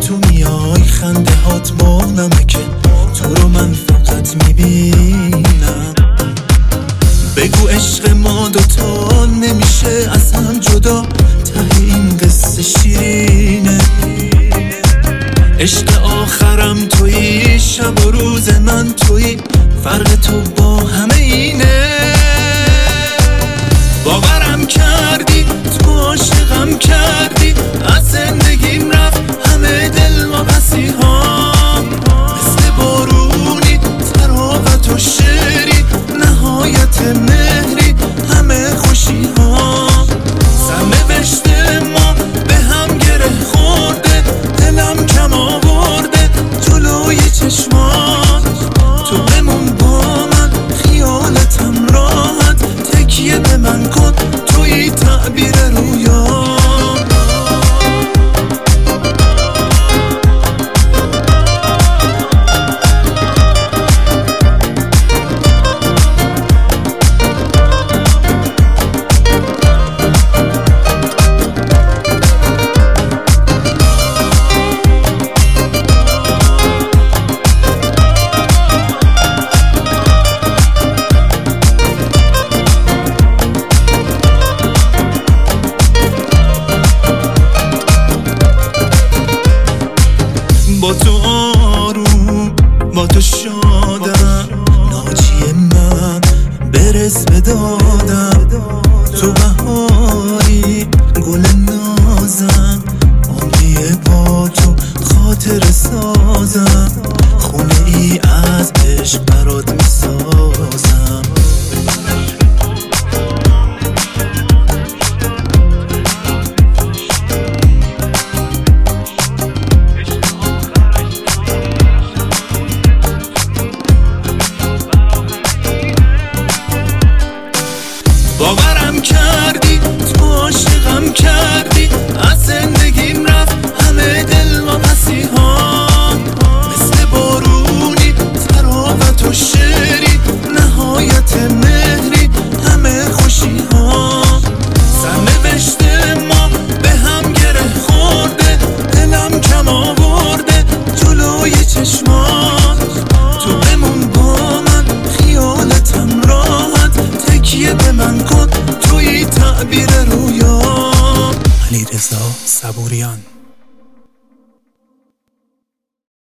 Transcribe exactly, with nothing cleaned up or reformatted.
تو میای خنده هات مالمه که تو رو من فقط میبینم. بگو عشق ما دوتا نمیشه از هم جدا، ته این قصه شیرینه. عشق آخرم تویی، شب و روز من تویی، فرق تو با همه اینه. باورم کردی تو عاشقم کردی، از زندگیم رفت همه دل و پسی ها. مثل بارونی تراوت و شعری، نهایت مهری همه خوشی ها. سرنوشت ما به هم گره خورده، دلم کم آورده جلوی چشمات. تو بمون با من خیالتم راحت، تکیه به من کن توی تعبیر رویا. با تو آروم، با تو شادم، ناجی من برس به دادم. تو بهاری گل نازم، عمریه با تو خاطر سازم. خونه ای از عشق برات میسازم. باورم کردی تو عاشقم کردی، از زندگیم رفت همه دل و پسی ها. مثل بارونی تراوت و شعری، نهایت مهری همه خوشی ها. سرنوشت ما به هم گره خورده، دلم کم آورده جلوی چشمات. تو بمون با من خیالتم راحت، تکیه به من کن توی تعبیر رویا. علیرضا صبوریان.